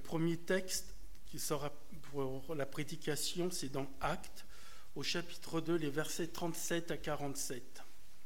Le premier texte qui sera pour la prédication, c'est dans Actes, au chapitre 2, les versets 37 à 47.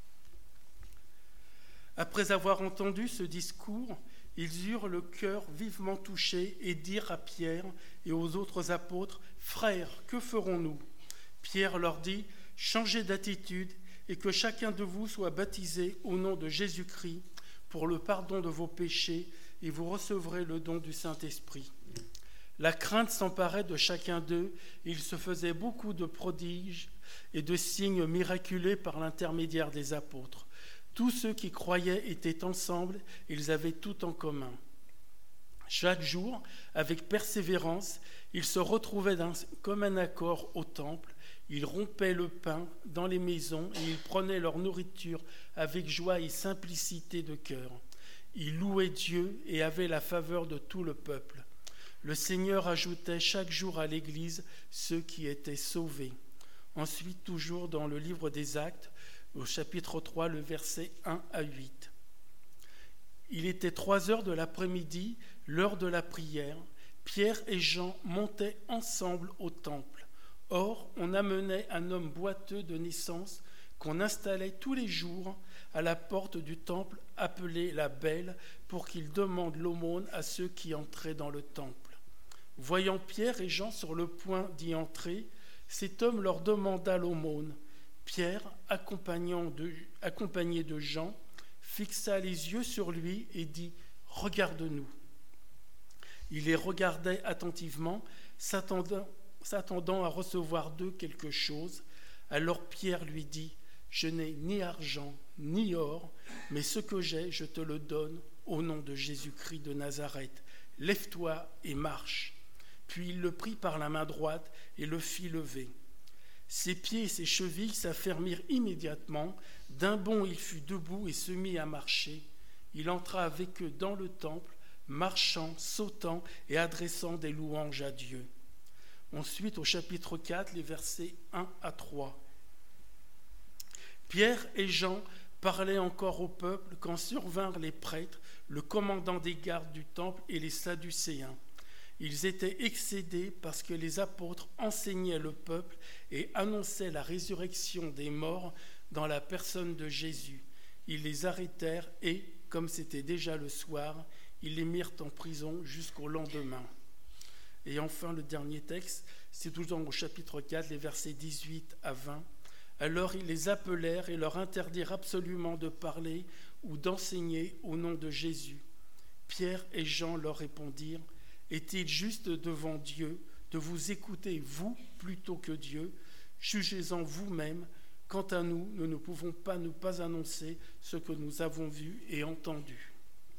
Après avoir entendu ce discours, ils eurent le cœur vivement touché et dirent à Pierre et aux autres apôtres, « Frères, que ferons-nous » Pierre leur dit, « Changez d'attitude et que chacun de vous soit baptisé au nom de Jésus-Christ pour le pardon de vos péchés et vous recevrez le don du Saint-Esprit. » La crainte s'emparait de chacun d'eux et il se faisait beaucoup de prodiges et de signes miraculeux par l'intermédiaire des apôtres. Tous ceux qui croyaient étaient ensemble, ils avaient tout en commun. Chaque jour, avec persévérance, ils se retrouvaient d'un commun accord au temple, ils rompaient le pain dans les maisons et ils prenaient leur nourriture avec joie et simplicité de cœur. Ils louaient Dieu et avaient la faveur de tout le peuple. Le Seigneur ajoutait chaque jour à l'Église ceux qui étaient sauvés. Ensuite, toujours dans le livre des Actes, au chapitre 3, le verset 1 à 8. Il était 3 heures de l'après-midi, l'heure de la prière. Pierre et Jean montaient ensemble au temple. Or, on amenait un homme boiteux de naissance qu'on installait tous les jours à la porte du temple appelé la Belle pour qu'il demande l'aumône à ceux qui entraient dans le temple. Voyant Pierre et Jean sur le point d'y entrer, cet homme leur demanda l'aumône. Pierre, accompagné de Jean, fixa les yeux sur lui et dit « Regarde-nous ». Il les regardait attentivement, s'attendant à recevoir d'eux quelque chose. Alors Pierre lui dit « Je n'ai ni argent ni or, mais ce que j'ai, je te le donne au nom de Jésus-Christ de Nazareth. Lève-toi et marche. » Puis il le prit par la main droite et le fit lever. Ses pieds et ses chevilles s'affermirent immédiatement. D'un bond, il fut debout et se mit à marcher. Il entra avec eux dans le temple, marchant, sautant et adressant des louanges à Dieu. Ensuite, au chapitre 4, les versets 1 à 3. Pierre et Jean parlaient encore au peuple quand survinrent les prêtres, le commandant des gardes du temple et les Sadducéens. Ils étaient excédés parce que les apôtres enseignaient le peuple et annonçaient la résurrection des morts dans la personne de Jésus. Ils les arrêtèrent et, comme c'était déjà le soir, ils les mirent en prison jusqu'au lendemain. Et enfin, le dernier texte, c'est toujours au chapitre 4, les versets 18 à 20. Alors ils les appelèrent et leur interdirent absolument de parler ou d'enseigner au nom de Jésus. Pierre et Jean leur répondirent, « Est-il juste devant Dieu de vous écouter, vous, plutôt que Dieu? Jugez-en vous-même. Quant à nous, nous ne pouvons pas ne pas annoncer ce que nous avons vu et entendu. »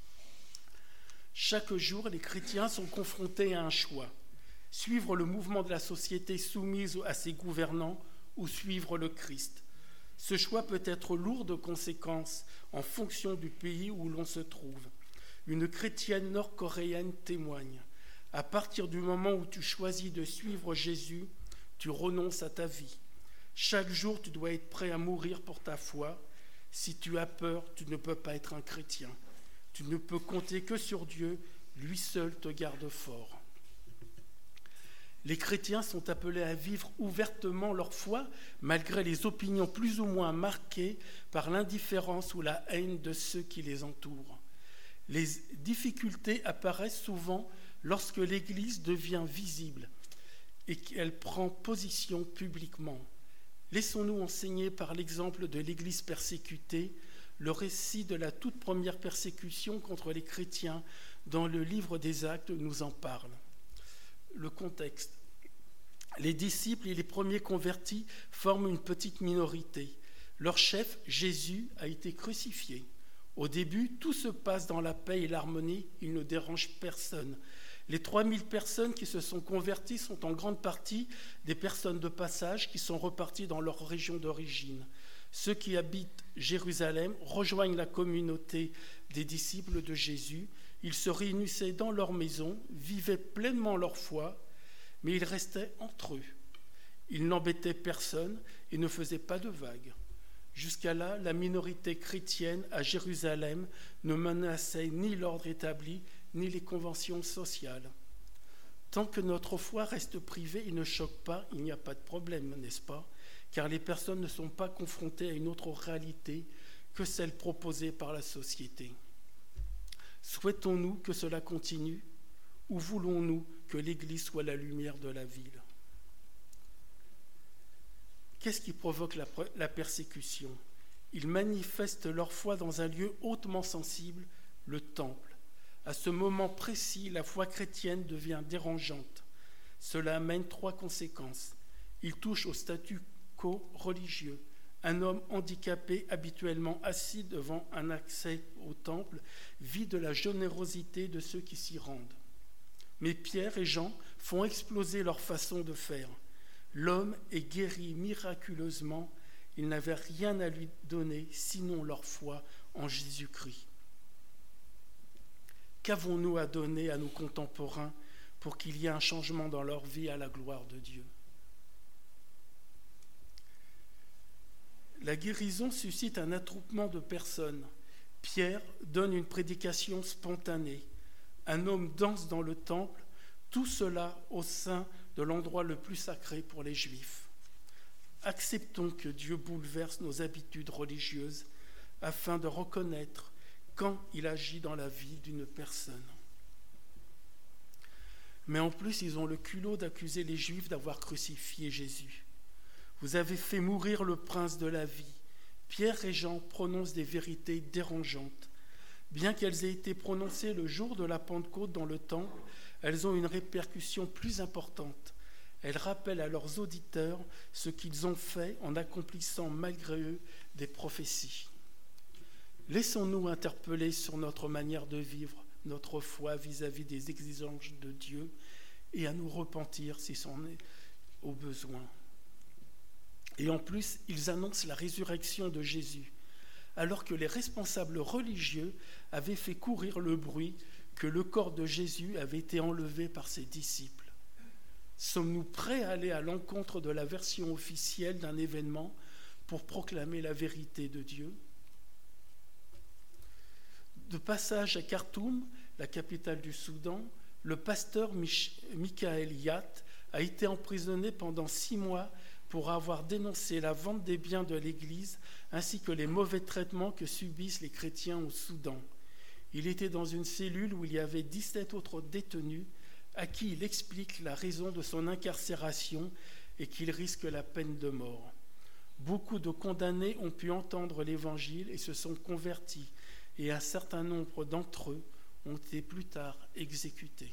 Chaque jour, les chrétiens sont confrontés à un choix. Suivre le mouvement de la société soumise à ses gouvernants ou suivre le Christ. Ce choix peut être lourd de conséquences en fonction du pays où l'on se trouve. Une chrétienne nord-coréenne témoigne. À partir du moment où tu choisis de suivre Jésus, tu renonces à ta vie. Chaque jour, tu dois être prêt à mourir pour ta foi. Si tu as peur, tu ne peux pas être un chrétien. Tu ne peux compter que sur Dieu, lui seul te garde fort. Les chrétiens sont appelés à vivre ouvertement leur foi, malgré les opinions plus ou moins marquées par l'indifférence ou la haine de ceux qui les entourent. Les difficultés apparaissent souvent lorsque l'Église devient visible et qu'elle prend position publiquement. Laissons-nous enseigner par l'exemple de l'Église persécutée. Le récit de la toute première persécution contre les chrétiens dans le livre des Actes nous en parle. Le contexte. Les disciples et les premiers convertis forment une petite minorité. Leur chef, Jésus, a été crucifié. Au début, tout se passe dans la paix et l'harmonie, il ne dérange personne. Les 3000 personnes qui se sont converties sont en grande partie des personnes de passage qui sont reparties dans leur région d'origine. Ceux qui habitent Jérusalem rejoignent la communauté des disciples de Jésus. Ils se réunissaient dans leur maison, vivaient pleinement leur foi, mais ils restaient entre eux. Ils n'embêtaient personne et ne faisaient pas de vagues. Jusqu'à là, la minorité chrétienne à Jérusalem ne menaçait ni l'ordre établi, ni les conventions sociales. Tant que notre foi reste privée et ne choque pas, il n'y a pas de problème, n'est-ce pas? Car les personnes ne sont pas confrontées à une autre réalité que celle proposée par la société. Souhaitons-nous que cela continue ou voulons-nous que l'Église soit la lumière de la ville? Qu'est-ce qui provoque la persécution? Ils manifestent leur foi dans un lieu hautement sensible, le temple. À ce moment précis, la foi chrétienne devient dérangeante. Cela amène 3 conséquences. Il touche au statu quo religieux. Un homme handicapé, habituellement assis devant un accès au temple, vit de la générosité de ceux qui s'y rendent. Mais Pierre et Jean font exploser leur façon de faire. L'homme est guéri miraculeusement. Ils n'avaient rien à lui donner, sinon leur foi en Jésus-Christ. Qu'avons-nous à donner à nos contemporains pour qu'il y ait un changement dans leur vie à la gloire de Dieu? La guérison suscite un attroupement de personnes. Pierre donne une prédication spontanée. Un homme danse dans le temple, tout cela au sein de l'endroit le plus sacré pour les Juifs. Acceptons que Dieu bouleverse nos habitudes religieuses afin de reconnaître quand il agit dans la vie d'une personne. Mais en plus, ils ont le culot d'accuser les Juifs d'avoir crucifié Jésus. Vous avez fait mourir le prince de la vie. Pierre et Jean prononcent des vérités dérangeantes. Bien qu'elles aient été prononcées le jour de la Pentecôte dans le temple, elles ont une répercussion plus importante. Elles rappellent à leurs auditeurs ce qu'ils ont fait en accomplissant malgré eux des prophéties. Laissons-nous interpeller sur notre manière de vivre, notre foi vis-à-vis des exigences de Dieu et à nous repentir si c'en est au besoin. Et en plus, ils annoncent la résurrection de Jésus, alors que les responsables religieux avaient fait courir le bruit que le corps de Jésus avait été enlevé par ses disciples. Sommes-nous prêts à aller à l'encontre de la version officielle d'un événement pour proclamer la vérité de Dieu? De passage à Khartoum, la capitale du Soudan, le pasteur Michael Yat a été emprisonné pendant 6 mois pour avoir dénoncé la vente des biens de l'Église ainsi que les mauvais traitements que subissent les chrétiens au Soudan. Il était dans une cellule où il y avait 17 autres détenus à qui il explique la raison de son incarcération et qu'il risque la peine de mort. Beaucoup de condamnés ont pu entendre l'Évangile et se sont convertis, et un certain nombre d'entre eux ont été plus tard exécutés.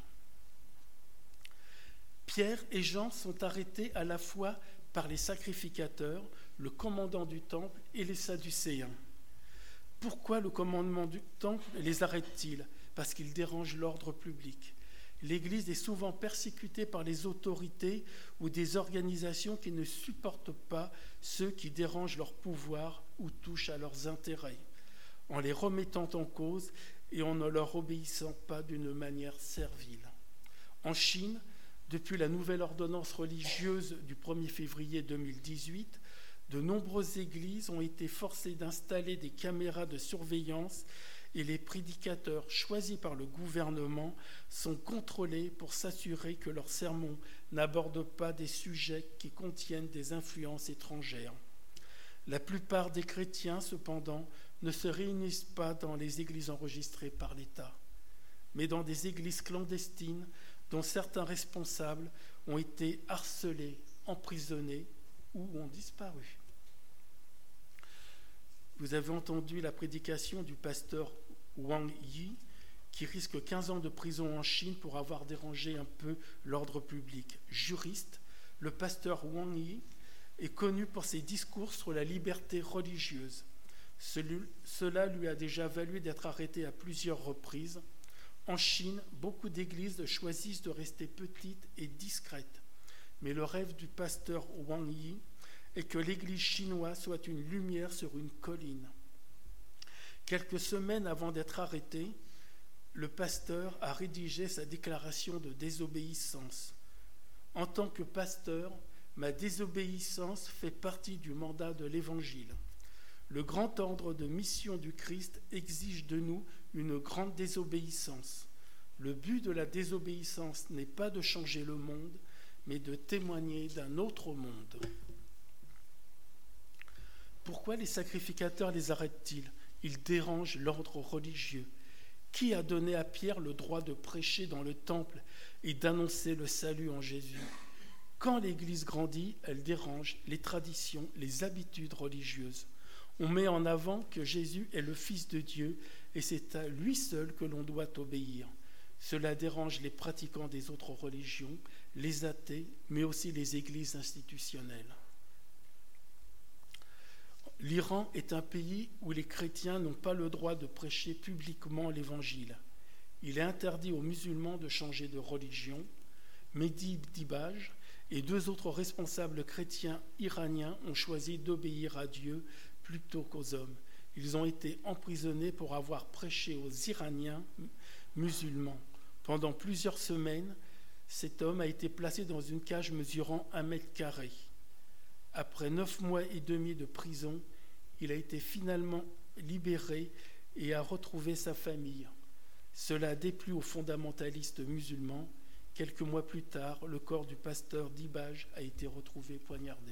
Pierre et Jean sont arrêtés à la fois par les sacrificateurs, le commandant du temple et les Sadducéens. Pourquoi le commandement du temple les arrête-t-il? Parce qu'ils dérangent l'ordre public. L'Église est souvent persécutée par les autorités ou des organisations qui ne supportent pas ceux qui dérangent leur pouvoir ou touchent à leurs intérêts, en les remettant en cause et en ne leur obéissant pas d'une manière servile. En Chine, depuis la nouvelle ordonnance religieuse du 1er février 2018, de nombreuses églises ont été forcées d'installer des caméras de surveillance et les prédicateurs choisis par le gouvernement sont contrôlés pour s'assurer que leurs sermons n'abordent pas des sujets qui contiennent des influences étrangères. La plupart des chrétiens, cependant, ne se réunissent pas dans les églises enregistrées par l'État, mais dans des églises clandestines dont certains responsables ont été harcelés, emprisonnés ou ont disparu. Vous avez entendu la prédication du pasteur Wang Yi, qui risque 15 ans de prison en Chine pour avoir dérangé un peu l'ordre public. Juriste, le pasteur Wang Yi est connu pour ses discours sur la liberté religieuse. Cela lui a déjà valu d'être arrêté à plusieurs reprises. En Chine, beaucoup d'églises choisissent de rester petites et discrètes. Mais le rêve du pasteur Wang Yi est que l'église chinoise soit une lumière sur une colline. Quelques semaines avant d'être arrêté, le pasteur a rédigé sa déclaration de désobéissance. En tant que pasteur, ma désobéissance fait partie du mandat de l'Évangile. Le grand ordre de mission du Christ exige de nous une grande désobéissance. Le but de la désobéissance n'est pas de changer le monde, mais de témoigner d'un autre monde. Pourquoi les sacrificateurs les arrêtent-ils? Ils dérangent l'ordre religieux. Qui a donné à Pierre le droit de prêcher dans le temple et d'annoncer le salut en Jésus? Quand l'Église grandit, elle dérange les traditions, les habitudes religieuses. On met en avant que Jésus est le Fils de Dieu et c'est à lui seul que l'on doit obéir. Cela dérange les pratiquants des autres religions, les athées, mais aussi les églises institutionnelles. L'Iran est un pays où les chrétiens n'ont pas le droit de prêcher publiquement l'Évangile. Il est interdit aux musulmans de changer de religion. Mehdi Dibaj et 2 autres responsables chrétiens iraniens ont choisi d'obéir à Dieu plutôt qu'aux hommes. Ils ont été emprisonnés pour avoir prêché aux Iraniens musulmans. Pendant plusieurs semaines, cet homme a été placé dans une cage mesurant 1 mètre carré. Après 9 mois et demi de prison, il a été finalement libéré et a retrouvé sa famille. Cela a déplu aux fondamentalistes musulmans. Quelques mois plus tard, le corps du pasteur Dibaj a été retrouvé poignardé.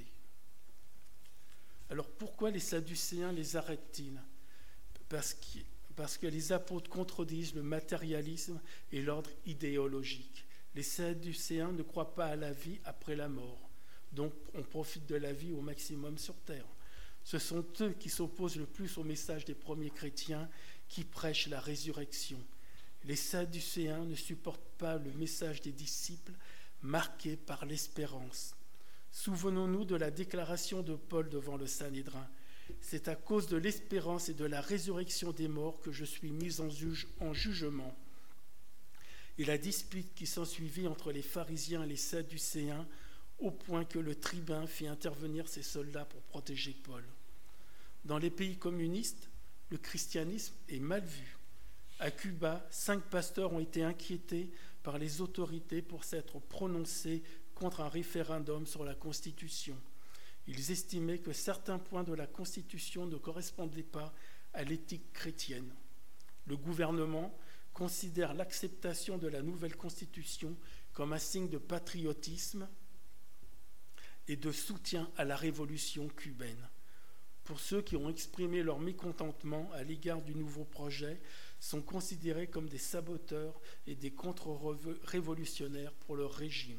Alors pourquoi les Sadducéens les arrêtent-ils? Parce que les apôtres contredisent le matérialisme et l'ordre idéologique. Les Sadducéens ne croient pas à la vie après la mort. Donc on profite de la vie au maximum sur terre. Ce sont eux qui s'opposent le plus au message des premiers chrétiens qui prêchent la résurrection. Les Sadducéens ne supportent pas le message des disciples marqué par l'espérance. Souvenons-nous de la déclaration de Paul devant le Sanhédrin. C'est à cause de l'espérance et de la résurrection des morts que je suis mis en jugement. Et la dispute qui s'ensuivit entre les pharisiens et les Sadducéens, au point que le tribun fit intervenir ses soldats pour protéger Paul. Dans les pays communistes, le christianisme est mal vu. À Cuba, 5 pasteurs ont été inquiétés par les autorités pour s'être prononcés contre un référendum sur la Constitution. Ils estimaient que certains points de la Constitution ne correspondaient pas à l'éthique chrétienne. Le gouvernement considère l'acceptation de la nouvelle Constitution comme un signe de patriotisme et de soutien à la révolution cubaine. Pour ceux qui ont exprimé leur mécontentement à l'égard du nouveau projet, sont considérés comme des saboteurs et des contre-révolutionnaires pour leur régime.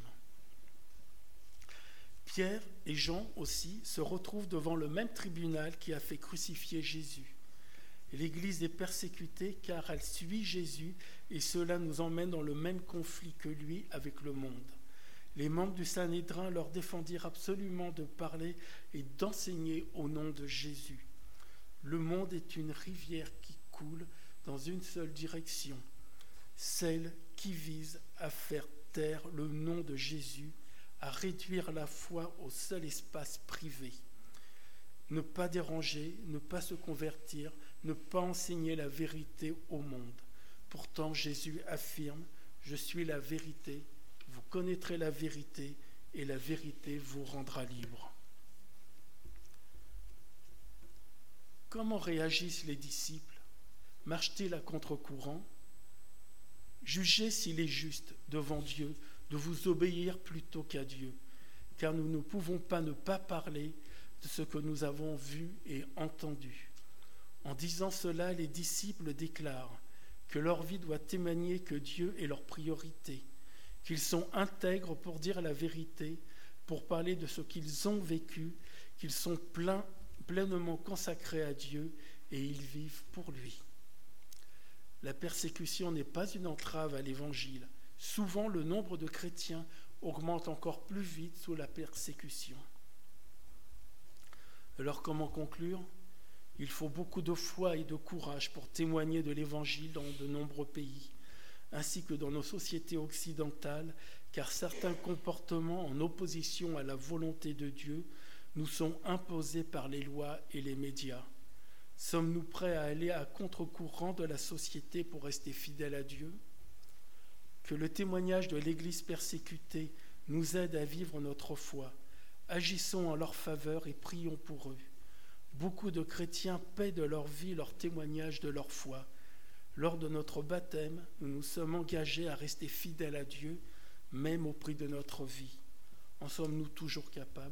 Pierre et Jean aussi se retrouvent devant le même tribunal qui a fait crucifier Jésus. L'Église est persécutée car elle suit Jésus et cela nous emmène dans le même conflit que lui avec le monde. Les membres du Sanhédrin leur défendirent absolument de parler et d'enseigner au nom de Jésus. Le monde est une rivière qui coule dans une seule direction, celle qui vise à faire taire le nom de Jésus, à réduire la foi au seul espace privé. Ne pas déranger, ne pas se convertir, ne pas enseigner la vérité au monde. Pourtant, Jésus affirme « Je suis la vérité, vous connaîtrez la vérité et la vérité vous rendra libre. » Comment réagissent les disciples? Marchent-ils à contre-courant? Jugez s'il est juste devant Dieu de vous obéir plutôt qu'à Dieu, car nous ne pouvons pas ne pas parler de ce que nous avons vu et entendu. En disant cela, les disciples déclarent que leur vie doit témoigner que Dieu est leur priorité, qu'ils sont intègres pour dire la vérité, pour parler de ce qu'ils ont vécu, qu'ils sont pleinement consacrés à Dieu et ils vivent pour lui. La persécution n'est pas une entrave à l'Évangile. Souvent, le nombre de chrétiens augmente encore plus vite sous la persécution. Alors, comment conclure? Il faut beaucoup de foi et de courage pour témoigner de l'Évangile dans de nombreux pays, ainsi que dans nos sociétés occidentales, car certains comportements en opposition à la volonté de Dieu nous sont imposés par les lois et les médias. Sommes-nous prêts à aller à contre-courant de la société pour rester fidèles à Dieu? Que le témoignage de l'Église persécutée nous aide à vivre notre foi. Agissons en leur faveur et prions pour eux. Beaucoup de chrétiens paient de leur vie leur témoignage de leur foi. Lors de notre baptême, nous nous sommes engagés à rester fidèles à Dieu, même au prix de notre vie. En sommes-nous toujours capables ?